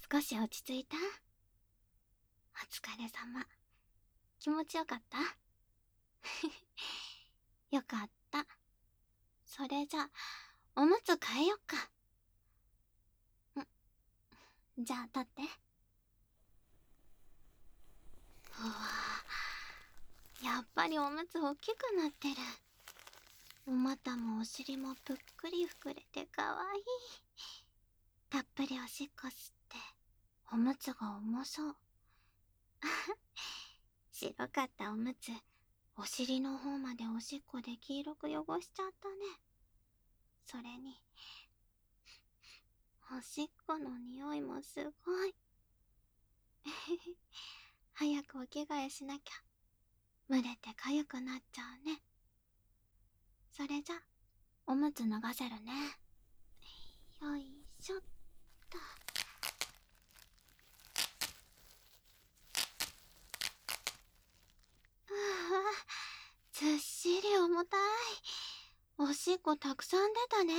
少し落ち着いた？お疲れ様。気持ちよかった？よかった。それじゃ、おむつ替えよっか。じゃあ立って。うわぁ、やっぱりおむつ大きくなってる。お股もお尻もぷっくり膨れてかわいい。たっぷりおしっこ吸って、おむつが重そう。白かったおむつ、お尻の方までおしっこで黄色く汚しちゃったね。それに、おしっこの匂いもすごい。早くお着替えしなきゃ。蒸れてかゆくなっちゃうね。それじゃ、おむつ脱がせるね。よいしょっと。うわ、ずっしり重たい。おしっこたくさん出たね。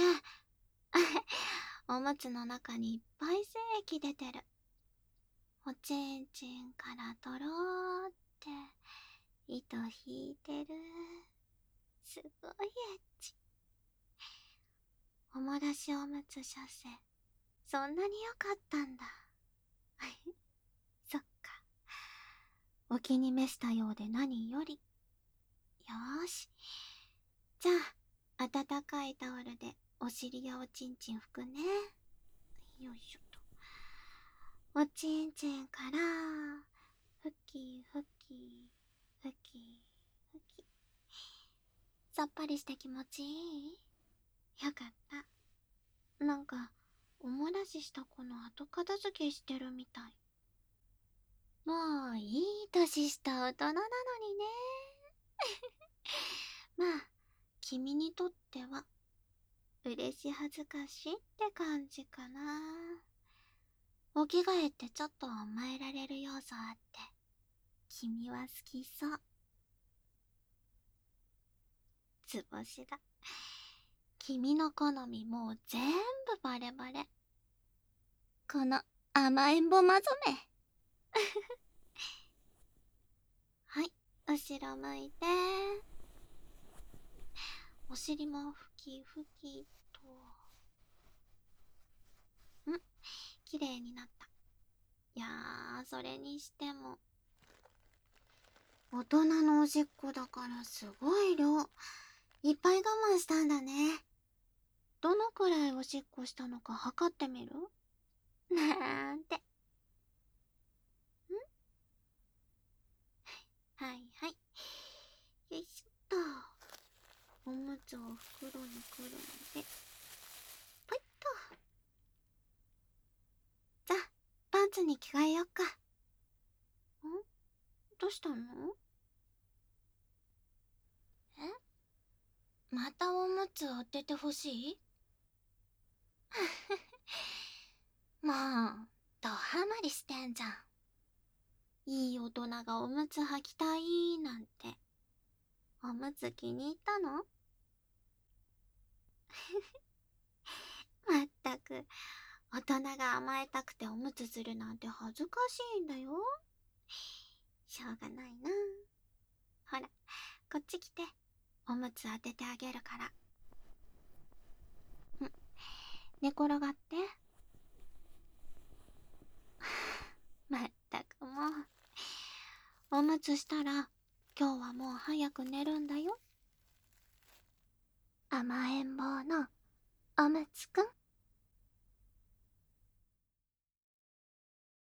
おむつの中にいっぱい精液出てる。おちんちんからとろーって糸引いてる。すごいエッチ。おもらしおむつ射精、そんなに良かったんだ。そっか。お気に召したようで何より。よーし。じゃあ、温かいタオルでお尻やおちんちん拭くね。よいしょと。おちんちんから、ふきふき、ふきふき。さっぱりして気持ちいい？よかった。なんか、おもらしした子の後片付けしてるみたい。もういい年した大人なのにね。まあ、君にとっては、嬉し恥ずかしいって感じかな。お着替えってちょっと甘えられる要素あって、君は好きそう。図星だ。君の好みもう全部バレバレ。この甘えんぼまぞめ。はい、後ろ向いて。お尻もふきふきと。綺麗になった。いやー、それにしても。大人のおしっこだからすごい量。いっぱい我慢したんだね。どのくらいおしっこしたのか測ってみる？なんて。はいはい。よいしょっと。おむつを袋にくるんで。ぽいっと。じゃあ、パンツに着替えよっか。どうしたの？え？またおむつ当ててほしい？もう、ドハマりしてんじゃん。いい大人がおむつ履きたいなんて。おむつ気に入ったの？まったく、大人が甘えたくておむつするなんて恥ずかしいんだよ。しょうがないな。ほら、こっち来て。おむつ当ててあげるから。寝転がって。まったくもう。おむつしたら、今日はもう早く寝るんだよ。甘えん坊のおむつくん。